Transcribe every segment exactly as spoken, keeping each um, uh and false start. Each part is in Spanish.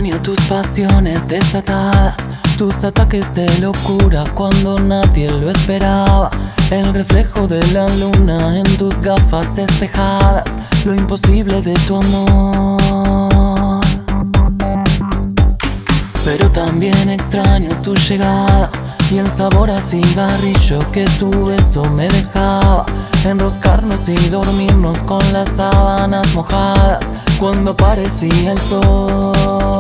extraño tus pasiones desatadas, tus ataques de locura cuando nadie lo esperaba. El reflejo de la luna en tus gafas despejadas, lo imposible de tu amor. Pero también extraño tu llegada y el sabor a cigarrillo que tu beso me dejaba. Enroscarnos y dormirnos con las sábanas mojadas cuando aparecía el sol.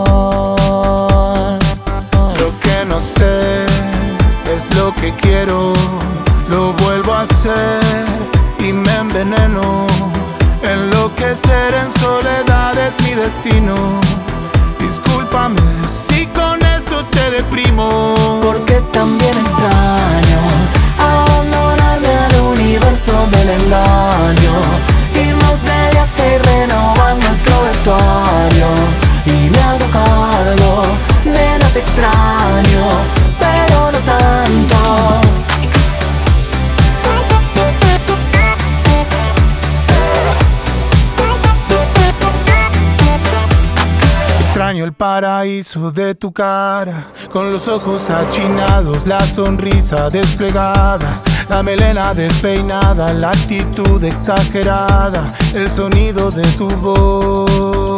Lo que no sé es lo que quiero, lo vuelvo a hacer y me enveneno. Enloquecer en soledad es mi destino. Discúlpame si con esto te deprimo, porque también extraño abandonarme al universo del engaño, irnos de viaje y renovar nuestro vestuario. Y me hago cargo, nena, te extraño, pero no tanto. Extraño el paraíso de tu cara, con los ojos achinados, la sonrisa desplegada, la melena despeinada, la actitud exagerada, el sonido de tu voz.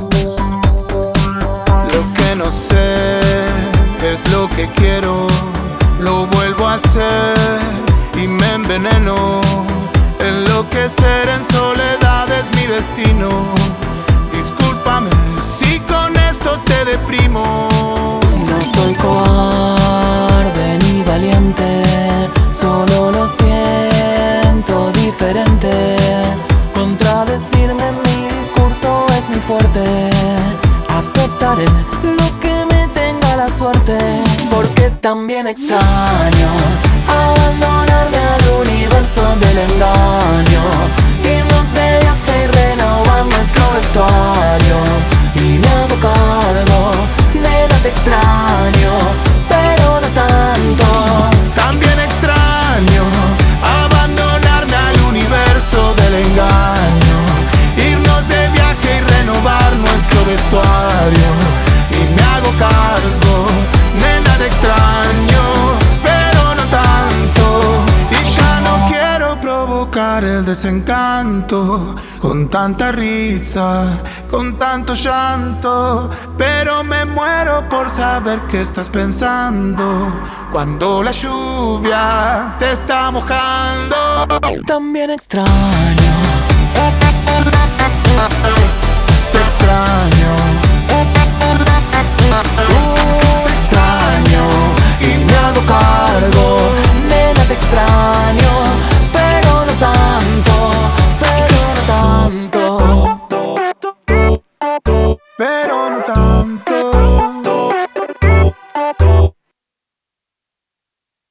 Lo que no sé es lo que quiero, lo vuelvo a hacer y me enveneno. Enloquecer en soledad es mi destino. Discúlpame si con esto te deprimo. No soy cobarde ni valiente, solo lo siento diferente. Contradecirme en mi discurso es muy fuerte. Aceptaré lo que me tenga la suerte, porque también extraño abandonarme al universo del engaño, irnos de viaje y renovar nuestro vestuario. Y me hago cargo, nena, te extraño, pero no tanto. También extraño abandonarme al universo del engaño, irnos de viaje y renovar nuestro vestuario. Y me hago cargo, nena, te extraño, pero no tanto. Y ya no quiero provocar el desencanto con tanta risa, con tanto llanto, pero me muero por saber qué estás pensando cuando la lluvia te está mojando. También extraño, te extraño, uh, te extraño, y me hago cargo, nena, te extraño, pero no tanto, pero no tanto, pero no tanto.